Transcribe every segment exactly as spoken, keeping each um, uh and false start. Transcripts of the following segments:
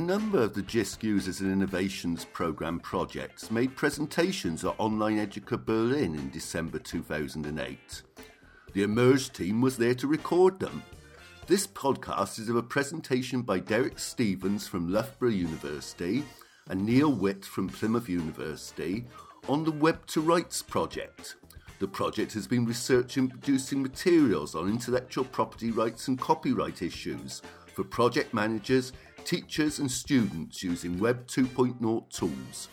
number of the JISC Users and Innovations Programme projects made presentations at Online Educa Berlin in December two thousand eight. The eMERGE team was there to record them. This podcast is of a presentation by Derek Stevens from Loughborough University and Neil Witt from Plymouth University on the Web to Rights project. The project has been researching and producing materials on intellectual property rights and copyright issues for project managers, teachers and students using Web two point oh tools.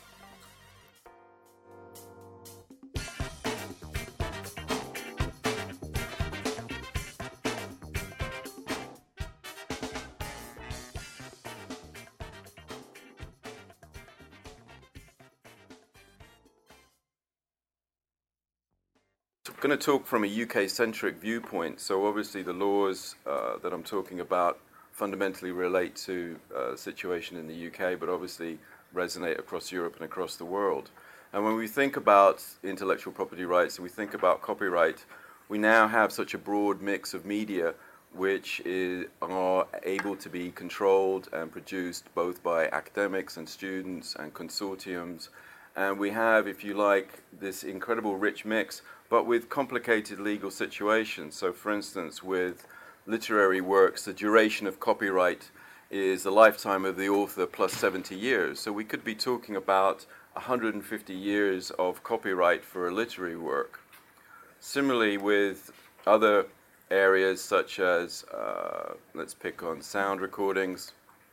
I'm going to talk from a U K-centric viewpoint. So obviously the laws uh, that I'm talking about fundamentally relate to uh, the situation in the U K, but obviously resonate across Europe and across the world. And when we think about intellectual property rights and we think about copyright, we now have such a broad mix of media which is, are able to be controlled and produced both by academics and students and consortiums. And we have, if you like, this incredible rich mix, but with complicated legal situations. So for instance, with literary works, the duration of copyright is the lifetime of the author plus seventy years. So we could be talking about one hundred fifty years of copyright for a literary work. Similarly with other areas such as, uh, let's pick on sound recordings.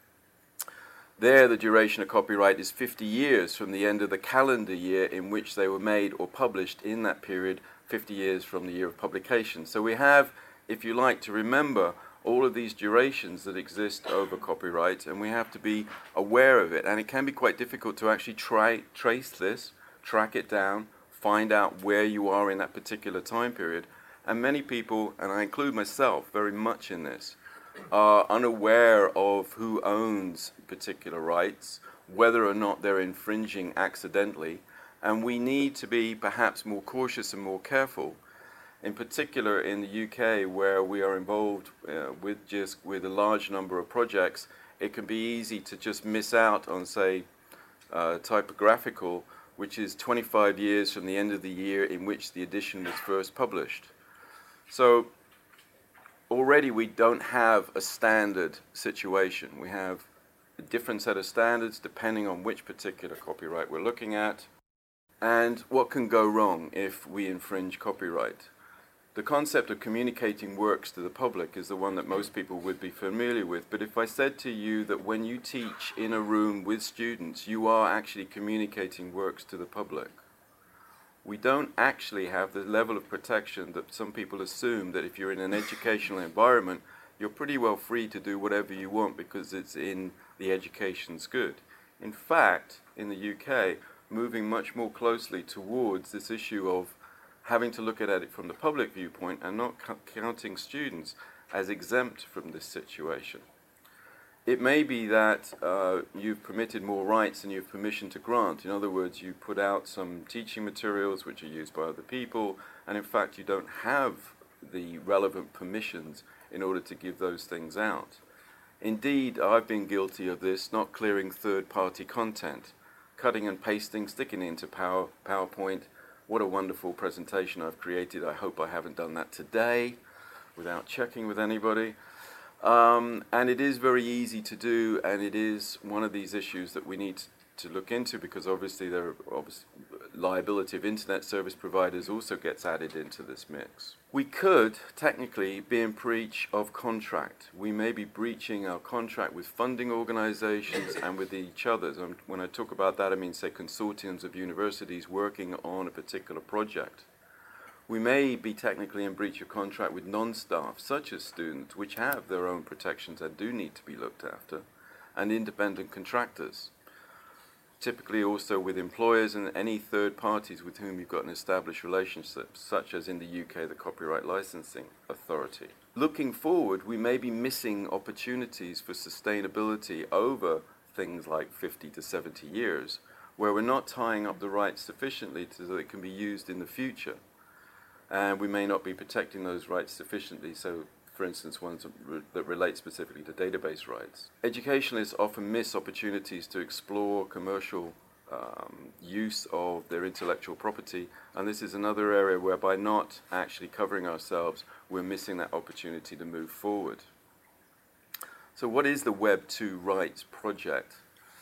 There, the duration of copyright is fifty years from the end of the calendar year in which they were made or published in that period, fifty years from the year of publication. So we have, if you like, to remember all of these durations that exist over copyright, and we have to be aware of it. And it can be quite difficult to actually try trace this, track it down, find out where you are in that particular time period. And many people, and I include myself very much in this, are unaware of who owns particular rights, whether or not they're infringing accidentally, and we need to be perhaps more cautious and more careful. In particular in the U K, where we are involved uh, with JISC with a large number of projects, it can be easy to just miss out on, say, uh, typographical, which is twenty-five years from the end of the year in which the edition was first published. So already we don't have a standard situation. We have a different set of standards depending on which particular copyright we're looking at, and what can go wrong if we infringe copyright. The concept of communicating works to the public is the one that most people would be familiar with, but if I said to you that when you teach in a room with students, you are actually communicating works to the public, we don't actually have the level of protection that some people assume that if you're in an educational environment, you're pretty well free to do whatever you want because it's in the education's good. In fact, in the U K, moving much more closely towards this issue of having to look at it from the public viewpoint and not counting students as exempt from this situation. It may be that uh, you've permitted more rights than you've permission to grant. In other words, you put out some teaching materials which are used by other people, and in fact you don't have the relevant permissions in order to give those things out. Indeed, I've been guilty of this, not clearing third-party content, cutting and pasting, sticking it into Power, PowerPoint. What a wonderful presentation I've created. I hope I haven't done that today without checking with anybody. Um, and it is very easy to do, and it is one of these issues that we need to look into because obviously there are obviously liability of internet service providers also gets added into this mix. We could technically be in breach of contract. We may be breaching our contract with funding organizations and with each other. And when I talk about that, I mean, say, consortiums of universities working on a particular project. We may be technically in breach of contract with non-staff, such as students, which have their own protections and do need to be looked after, and independent contractors. Typically also with employers and any third parties with whom you've got an established relationship, such as in the U K, the Copyright Licensing Authority. Looking forward, we may be missing opportunities for sustainability over things like fifty to seventy years, where we're not tying up the rights sufficiently so that it can be used in the future. And we may not be protecting those rights sufficiently. So, for for instance, ones that, re- that relate specifically to database rights. Educationalists often miss opportunities to explore commercial um, use of their intellectual property, and this is another area where by not actually covering ourselves, we're missing that opportunity to move forward. So what is the Web two Rights Project?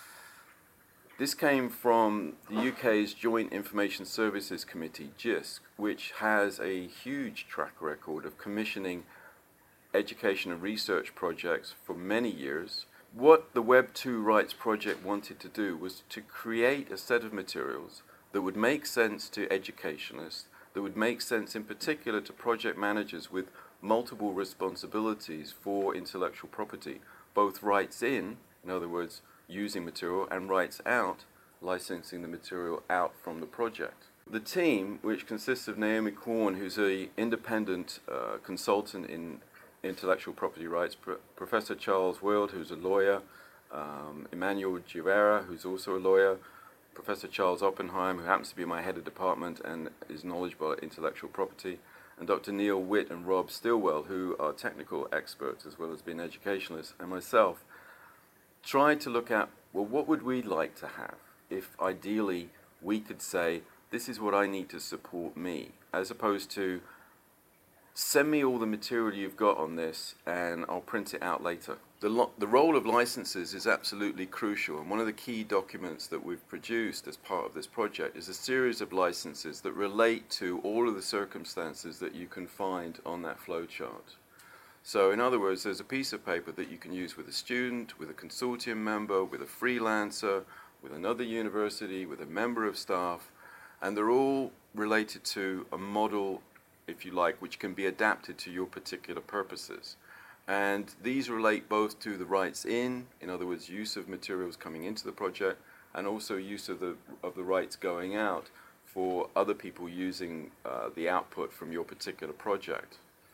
This came from the U K's Joint Information Services Committee, JISC, which has a huge track record of commissioning education and research projects for many years. What the Web two Rights Project wanted to do was to create a set of materials that would make sense to educationalists, that would make sense in particular to project managers with multiple responsibilities for intellectual property, both rights in, in other words, using material, and rights out, licensing the material out from the project. The team, which consists of Naomi Korn, who's an independent uh, consultant in intellectual property rights, Pro- Professor Charles World, who's a lawyer, um, Emmanuel Guevara, who's also a lawyer, Professor Charles Oppenheim, who happens to be my head of department and is knowledgeable at intellectual property, and Doctor Neil Witt and Rob Stilwell, who are technical experts as well as being educationalists, and myself, tried to look at, well, what would we like to have if ideally we could say, this is what I need to support me, as opposed to, send me all the material you've got on this and I'll print it out later. The, lo- the role of licenses is absolutely crucial, and one of the key documents that we've produced as part of this project is a series of licenses that relate to all of the circumstances that you can find on that flowchart. So in other words, there's a piece of paper that you can use with a student, with a consortium member, with a freelancer, with another university, with a member of staff, and they're all related to a model, if you like, which can be adapted to your particular purposes. And these relate both to the rights in, in other words, use of materials coming into the project, and also use of the, of the rights going out for other people using uh, the output from your particular project.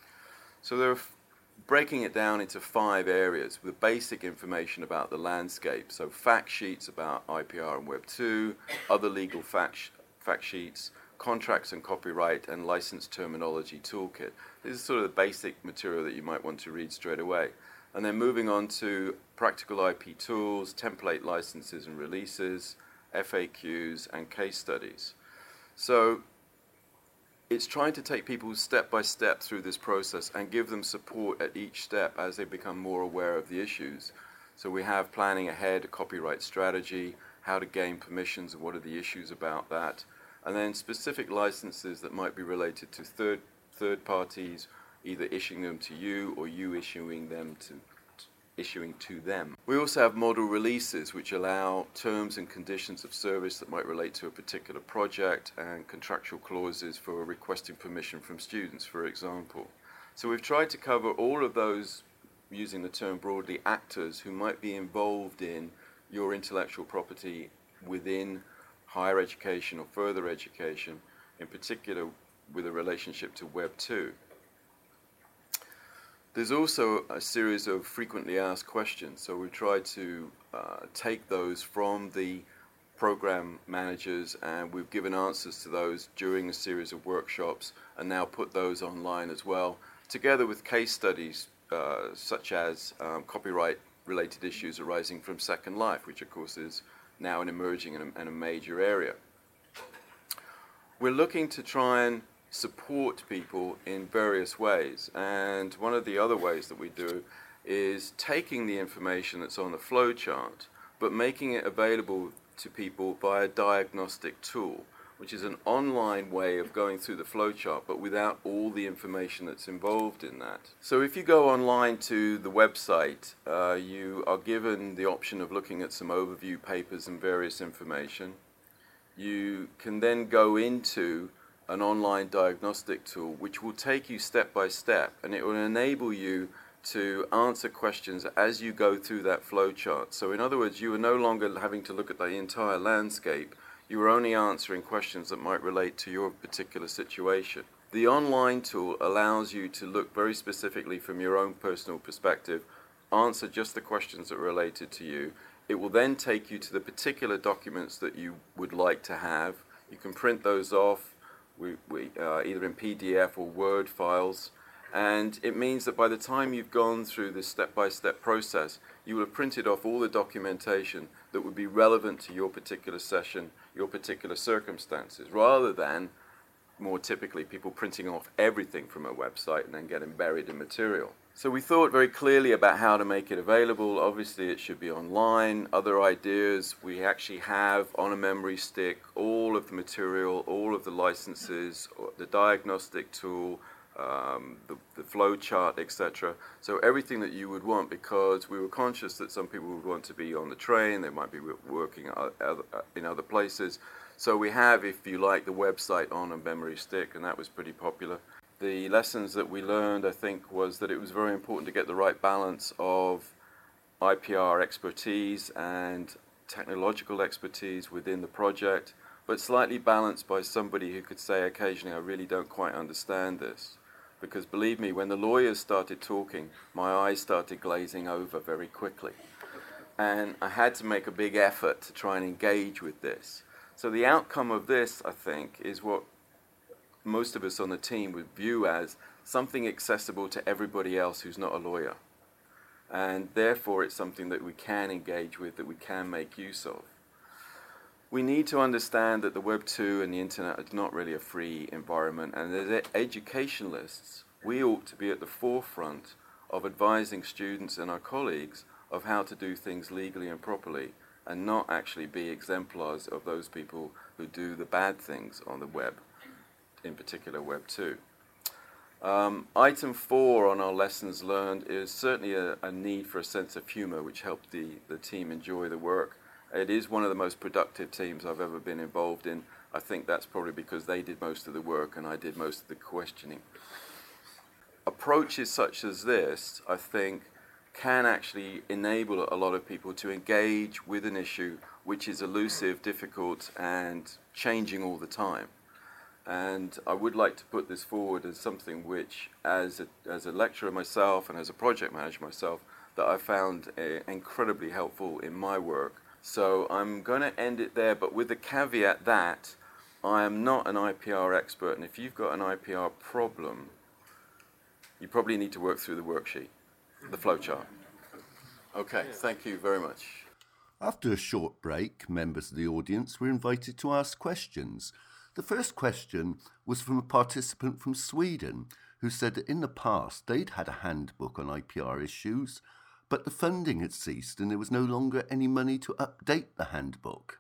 So they're f- breaking it down into five areas with basic information about the landscape. So fact sheets about I P R and Web two, other legal fact, sh- fact sheets, contracts and copyright, and license terminology toolkit. This is sort of the basic material that you might want to read straight away. And then moving on to practical I P tools, template licenses and releases, F A Qs, and case studies. So it's trying to take people step by step through this process and give them support at each step as they become more aware of the issues. So we have planning ahead, a copyright strategy, how to gain permissions and what are the issues about that, and then specific licenses that might be related to third third parties, either issuing them to you or you issuing them to issuing to them. We also have model releases, which allow terms and conditions of service that might relate to a particular project, and contractual clauses for requesting permission from students, for example. So we've tried to cover all of those, using the term broadly, actors who might be involved in your intellectual property within higher education or further education, in particular with a relationship to Web two. There's also a series of frequently asked questions, so we tried to uh, take those from the program managers, and we've given answers to those during a series of workshops and now put those online as well, together with case studies uh, such as um, copyright related issues arising from Second Life, which of course is now an emerging and a, and a major area. We're looking to try and support people in various ways, and one of the other ways that we do is taking the information that's on the flowchart but making it available to people via a diagnostic tool, which is an online way of going through the flowchart but without all the information that's involved in that. So if you go online to the website, uh, you are given the option of looking at some overview papers and various information. You can then go into an online diagnostic tool which will take you step by step, and it will enable you to answer questions as you go through that flowchart. So in other words, you are no longer having to look at the entire landscape, you are only answering questions that might relate to your particular situation. The online tool allows you to look very specifically from your own personal perspective, answer just the questions that are related to you. It will then take you to the particular documents that you would like to have. You can print those off, We, we, uh, either in P D F or Word files, And it means that by the time you've gone through this step-by-step process, you will have printed off all the documentation that would be relevant to your particular session, your particular circumstances, rather than more typically people printing off everything from a website and then getting buried in material. So we thought very clearly about how to make it available. Obviously it should be online. Other ideas, we actually have on a memory stick all of the material, all of the licenses, the diagnostic tool, um, the, the flow chart, et cetera. So everything that you would want, because we were conscious that some people would want to be on the train, they might be working in other places. So we have, if you like, the website on a memory stick, and that was pretty popular. The lessons that we learned, I think, was that it was very important to get the right balance of I P R expertise and technological expertise within the project, but slightly balanced by somebody who could say occasionally, I really don't quite understand this. Because believe me, when the lawyers started talking, my eyes started glazing over very quickly. And I had to make a big effort to try and engage with this. So the outcome of this, I think, is what most of us on the team would view as something accessible to everybody else who's not a lawyer. And therefore it's something that we can engage with, that we can make use of. We need to understand that the Web two and the internet is not really a free environment, and as educationalists, we ought to be at the forefront of advising students and our colleagues of how to do things legally and properly, and not actually be exemplars of those people who do the bad things on the web, in particular Web two. Um, item four on our lessons learned is certainly a, a need for a sense of humor, which helped the, the team enjoy the work. It is one of the most productive teams I've ever been involved in. I think that's probably because they did most of the work and I did most of the questioning. Approaches such as this, I think, can actually enable a lot of people to engage with an issue which is elusive, difficult, and changing all the time. And I would like to put this forward as something which, as a, as a lecturer myself and as a project manager myself, that I found uh, incredibly helpful in my work. So I'm going to end it there, but with the caveat that I am not an I P R expert, and if you've got an I P R problem, you probably need to work through the worksheet, the flowchart. Okay, thank you very much. After a short break, members of the audience were invited to ask questions. The first question was from a participant from Sweden who said that in the past they'd had a handbook on I P R issues, but the funding had ceased and there was no longer any money to update the handbook.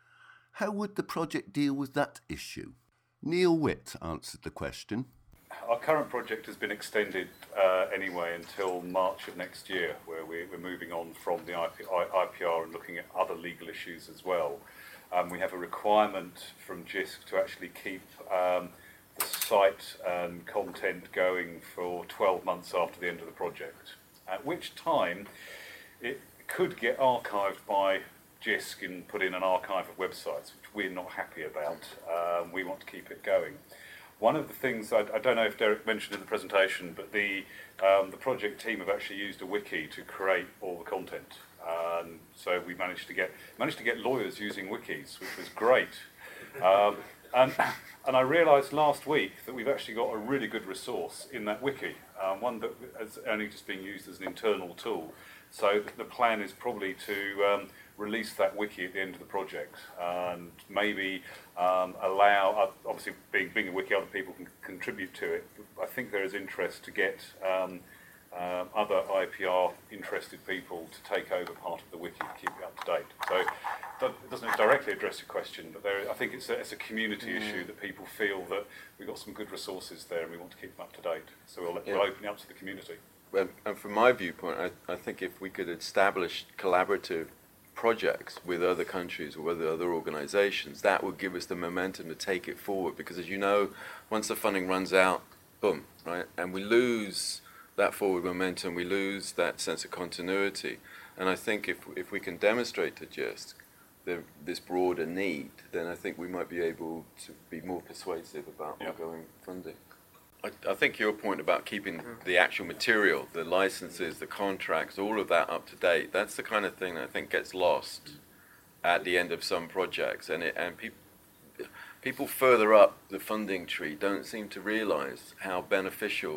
How would the project deal with that issue? Neil Witt answered the question. Our current project has been extended uh, anyway until March of next year, where we're, we're moving on from the I P R and looking at other legal issues as well. Um, we have a requirement from JISC to actually keep um, the site and content going for twelve months after the end of the project, at which time it could get archived by JISC and put in an archive of websites, which we're not happy about. Um, we want to keep it going. One of the things, I, I don't know if Derek mentioned in the presentation, but the, um, the project team have actually used a wiki to create all the content. Um, so we managed to get managed to get lawyers using wikis, which was great. Um, and, and I realised last week that we've actually got a really good resource in that wiki, um, one that is only just being used as an internal tool. So the plan is probably to um, release that wiki at the end of the project and maybe um, allow, obviously being, being a wiki, other people can contribute to it. I think there is interest to get um, uh, other I P R interested people to take over part of the wiki to keep it up to date. So it doesn't directly address your question, but there, I think it's a, it's a community mm. issue that people feel that we've got some good resources there and we want to keep them up to date. So we'll, yeah. we'll open it up to the community. Well, and from my viewpoint, I, I think if we could establish collaborative projects with other countries or with other organizations, that would give us the momentum to take it forward, because as you know, once the funding runs out, boom, right, and we lose that forward momentum, we lose that sense of continuity. And I think if if we can demonstrate to JISC the, this broader need, then I think we might be able to be more persuasive about yep. ongoing funding. I, I think your point about keeping the actual material, the licenses, the contracts, all of that up to date, that's the kind of thing that I think gets lost at the end of some projects. And it, and people people further up the funding tree don't seem to realize how beneficial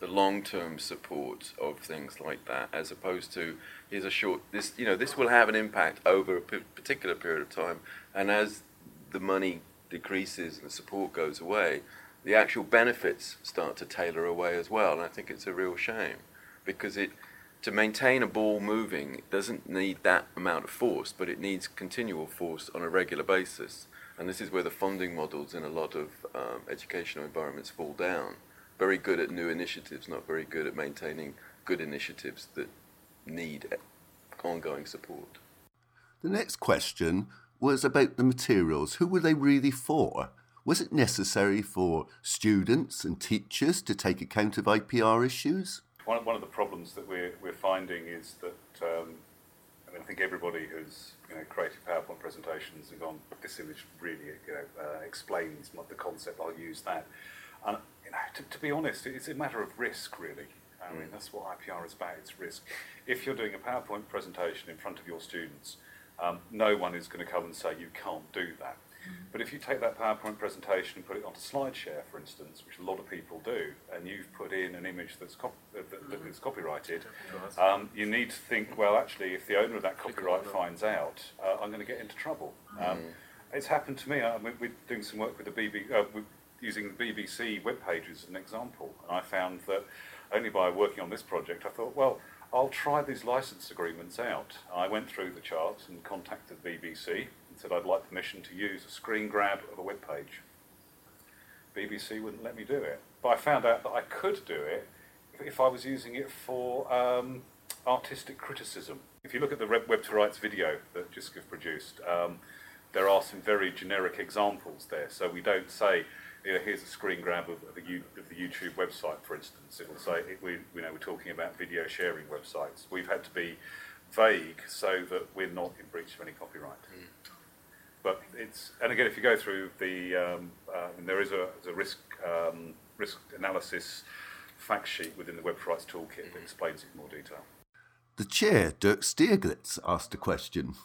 the long-term support of things like that, as opposed to here's a short. This you know this will have an impact over a p- particular period of time, and as the money decreases and the support goes away, the actual benefits start to tailor away as well. And I think it's a real shame, because it to maintain a ball moving, it doesn't need that amount of force, but it needs continual force on a regular basis. And this is where the funding models in a lot of um, educational environments fall down. Very good at new initiatives, not very good at maintaining good initiatives that need ongoing support. The next question was about the materials. Who were they really for? Was it necessary for students and teachers to take account of I P R issues? One, one of the problems that we're, we're finding is that um, I mean, I think everybody who's you know, created PowerPoint presentations and gone, this image really you know, uh, explains the concept, I'll use that. And you know, to, to be honest, it's a matter of risk, really. I mean, that's what I P R is about, it's risk. If you're doing a PowerPoint presentation in front of your students, um, no one is going to come and say you can't do that. But if you take that PowerPoint presentation and put it onto SlideShare, for instance, which a lot of people do, and you've put in an image that's cop- that, that is copyrighted, um, you need to think, well, actually, if the owner of that copyright finds out, uh, I'm going to get into trouble. Um, it's happened to me. I mean, we're doing some work with the B B C, uh, using the B B C web pages as an example, and I found that only by working on this project, I thought, well, I'll try these license agreements out. I went through the charts and contacted the B B C and said I'd like permission to use a screen grab of a web page. B B C wouldn't let me do it, but I found out that I could do it if, if I was using it for um, artistic criticism. If you look at the Web to Rights video that J I S C have produced, um, there are some very generic examples there. So we don't say, you know, here's a screen grab of, of, the, U, of the YouTube website, for instance. It will say, it, we, you know, we're talking about video sharing websites. We've had to be vague so that we're not in breach of any copyright. Mm. But it's, and again, if you go through the, um, uh, and there is a, a risk um, risk analysis fact sheet within the Web for Rights Toolkit that explains it in more detail. The chair, Dirk Stierglitz, asked a question.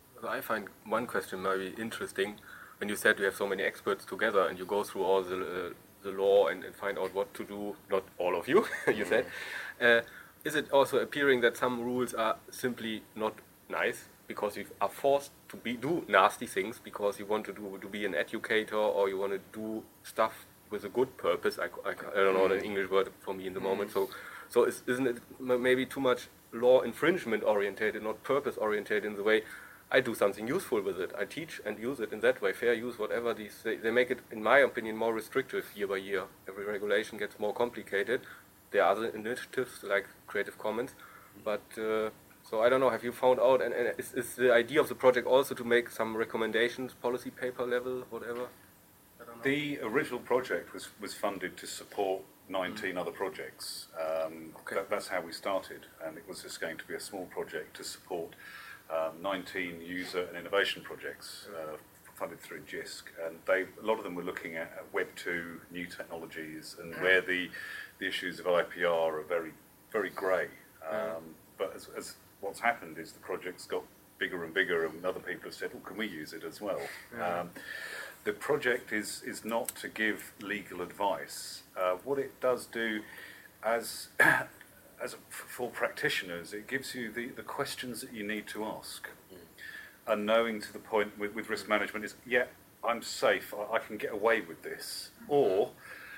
I find one question very interesting. When you said you have so many experts together and you go through all the uh, the law and, and find out what to do, not all of you, you said, uh, is it also appearing that some rules are simply not nice because you are forced to be do nasty things because you want to do to be an educator or you want to do stuff with a good purpose? I, I, I don't know the English word for me in the moment. So, so is, isn't it maybe too much law infringement orientated, not purpose orientated in the way I do something useful with it. I teach and use it in that way. Fair use, whatever these, they, they make it, in my opinion, more restrictive year by year. Every regulation gets more complicated. There are other initiatives like Creative Commons, but uh, so I don't know. Have you found out? And, and is, is the idea of the project also to make some recommendations, policy paper level, whatever? I don't know. The original project was was funded to support nineteen mm. other projects. Um, okay. that, that's how we started, and it was just going to be a small project to support Um, nineteen user and innovation projects uh, funded through J I S C, and they a lot of them were looking at, at Web two, new technologies, and where the the issues of I P R are very very grey. Um, but as, as what's happened is the project's got bigger and bigger, and other people have said, "Well, can we use it as well?" Um, the project is is not to give legal advice. Uh, what it does do, as As a, for practitioners, it gives you the, the questions that you need to ask. Mm. And knowing to the point with, with risk management is, yeah, I'm safe, I, I can get away with this. Or,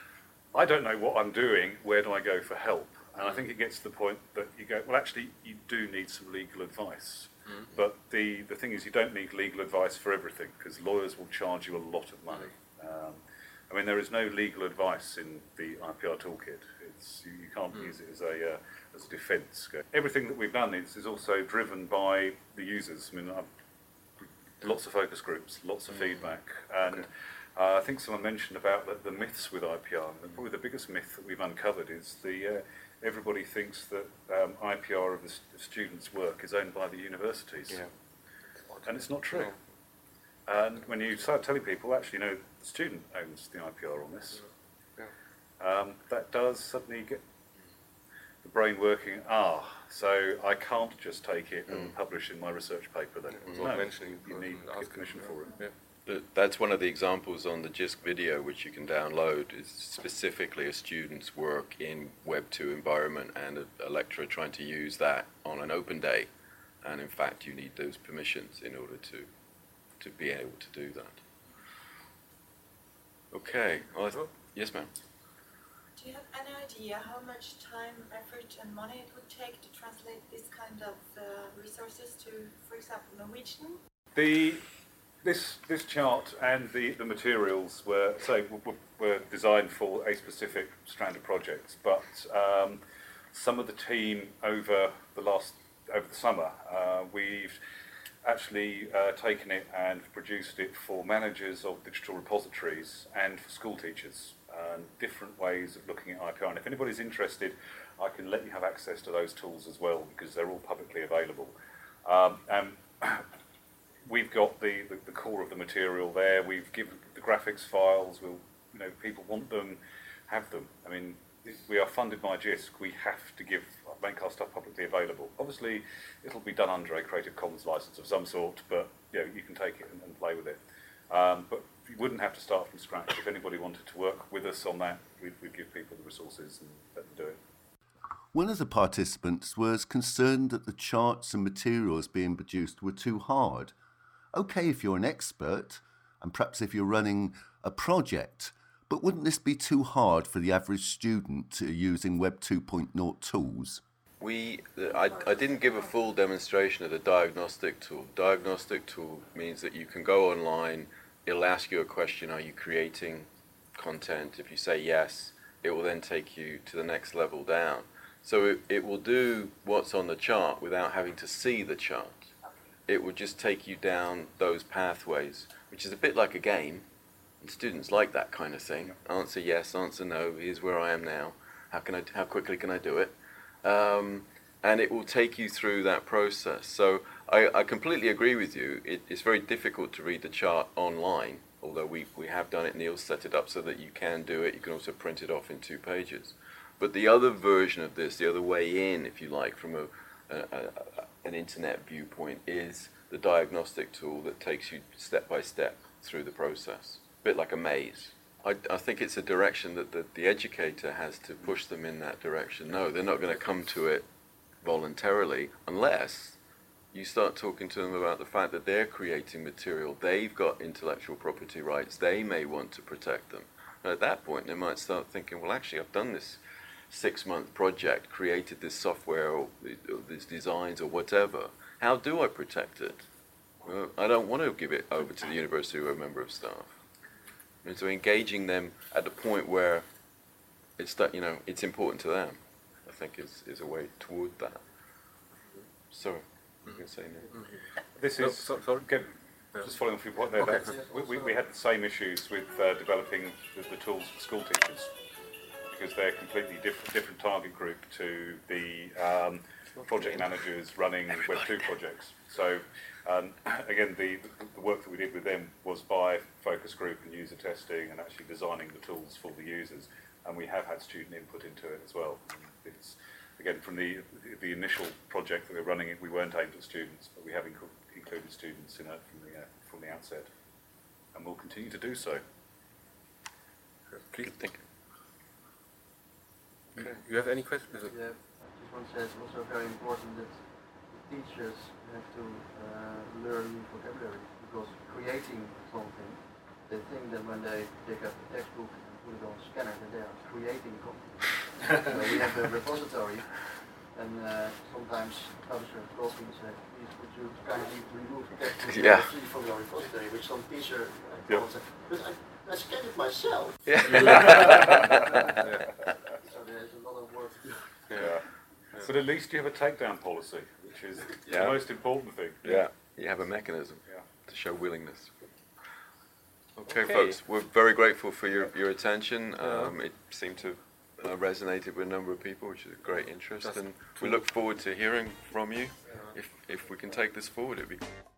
I don't know what I'm doing, where do I go for help? And I think it gets to the point that you go, well, actually, you do need some legal advice. Mm. But the, the thing is, you don't need legal advice for everything, because lawyers will charge you a lot of money. Um, I mean, there is no legal advice in the I P R toolkit. It's, you, you can't mm. use it as a uh, as a defence. Everything that we've done is, is also driven by the users. I mean, I've, lots of focus groups, lots of mm. feedback, and okay. uh, I think someone mentioned about the, the myths with I P R. And probably the biggest myth that we've uncovered is the uh, everybody thinks that um, I P R of the st- students' work is owned by the universities, yeah. and it's not true. Yeah. And when you start telling people, actually, no, the student owns the I P R on this, yeah. um, that does suddenly get the brain working. Ah, so I can't just take it mm. and publish in my research paper then. Mm. No, mentioning you need to get permission for it. Yeah. That's one of the examples on the JISC video, which you can download, is specifically a student's work in Web two environment and a, a lecturer trying to use that on an open day. And in fact, you need those permissions in order to, to be able to do that. Okay. Well, I th- yes, ma'am. Do you have any idea how much time, effort and money it would take to translate this kind of uh, resources to, for example, Norwegian? The This this chart and the, the materials were say were, were designed for a specific strand of projects, but um, some of the team over the last over the summer uh, we've actually uh, taken it and produced it for managers of digital repositories and for school teachers. And different ways of looking at I P R. And if anybody's interested, I can let you have access to those tools as well because they're all publicly available. Um, and We've got the, the, the core of the material there. We've given the graphics files. We'll, you know, people want them, have them. I mean, we are funded by JISC. We have to give make our stuff publicly available. Obviously, it'll be done under a Creative Commons license of some sort, but you know, you can take it and, and play with it. Um, but you wouldn't have to start from scratch. If anybody wanted to work with us on that, we'd, we'd give people the resources and let them do it. One of the participants was concerned that the charts and materials being produced were too hard. Okay, if you're an expert, and perhaps if you're running a project, but wouldn't this be too hard for the average student using Web two point oh tools? We, I, I didn't give a full demonstration of the diagnostic tool. Diagnostic tool means that you can go online, it'll ask you a question, are you creating content? If you say yes, it will then take you to the next level down. So it, it will do what's on the chart without having to see the chart. It will just take you down those pathways, which is a bit like a game. And students like that kind of thing. Answer yes, answer no, here's where I am now. How can I, how quickly can I do it? Um, and it will take you through that process. So I, I completely agree with you. It, it's very difficult to read the chart online, although we, we have done it. Neil set it up so that you can do it. You can also print it off in two pages. But the other version of this, the other way in, if you like, from a, a, a, an internet viewpoint, is the diagnostic tool that takes you step by step through the process, a bit like a maze. I, I think it's a direction that the, the educator has to push them in that direction. No, they're not going to come to it voluntarily unless you start talking to them about the fact that they're creating material, they've got intellectual property rights, they may want to protect them. And at that point, they might start thinking, well, actually, I've done this six-month project, created this software or, or these designs or whatever. How do I protect it? Well, I don't want to give it over to the university or a member of staff. And so engaging them at the point where it's that, you know, it's important to them, I think is, is a way toward that. Sorry, you can say no. This No, is so- sorry. again, just following off your point there. Okay. That, we, we, we had the same issues with uh, developing the, the tools for school teachers because they're completely different, different target group to the um, project managers running Web two projects. So um, again, the, the work that we did with them was by focus group and user testing and actually designing the tools for the users. And we have had student input into it as well. It's, again, from the the initial project that we're running, it we weren't aimed at students, but we have inc- included students in it from the uh, from the outset, and we'll continue to do so. Please. Thank you. Okay. You have any questions? Yeah, just want to say it's also very important that the teachers have to uh, learn new vocabulary, because creating something, they think that when they pick up a textbook and put it on a scanner, that they are creating content. So we have a repository, and uh, sometimes publishers calls me and say, please would you kindly remove the textbook Yeah. from your repository, which some teacher uh, Yeah. calls it. But I, I scanned it myself. Yeah. So there's a lot of work to do. Yeah. But at least you have a takedown policy, which is Yeah. the most important thing. Yeah, you have a mechanism Yeah. to show willingness. Okay, Okay. folks, we're very grateful for your, your attention. Um, it seemed to uh, resonated with a number of people, which is a great interest, That's and we look forward to hearing from you. If if we can take this forward, it'd be